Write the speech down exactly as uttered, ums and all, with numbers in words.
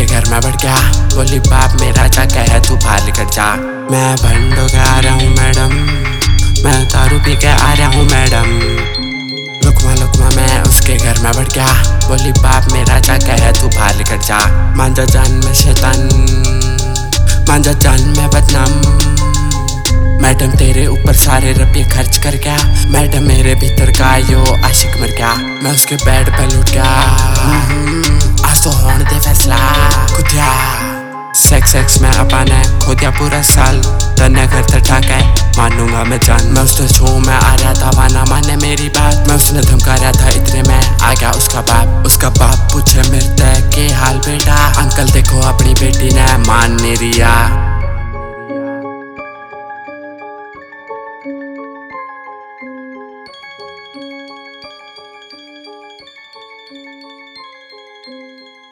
घर में बढ़ गया, बोली बाप मेरा जाके है तू बाहर निकल जा। मैं भंडो के आ रहा हूँ मैडम, मैं दारू पी के आ रहा हूँ मैडम। लुकमा लुकमा मैं उसके घर में बढ़ गया, बोली बाप मेरा जाके है तू बाहर निकल जा। मांझा जान में शैतान, मांझा जान में बदनाम। मैडम तेरे ऊपर सारे रुपये खर्च कर गया, मैडम मेरे भीतर का यो आशिक मर गया। मैं उसके बेड पे लुट गया, आज तो होने दे फैसला कुतिया। सेक्स सेक्स में अपन है खो दिया पूरा साल, तन्ने घर तक है मानूंगा मैं जान। मैं उसने शो में आ रहा था वाना माने मेरी बात, मैं उसने धमका रहा था इतने में आ गया उसका बाप। उसका बाप पूछे मिलते के हाल बेटा, अंकल देखो अपनी बेटी ने मान नहीं रिया।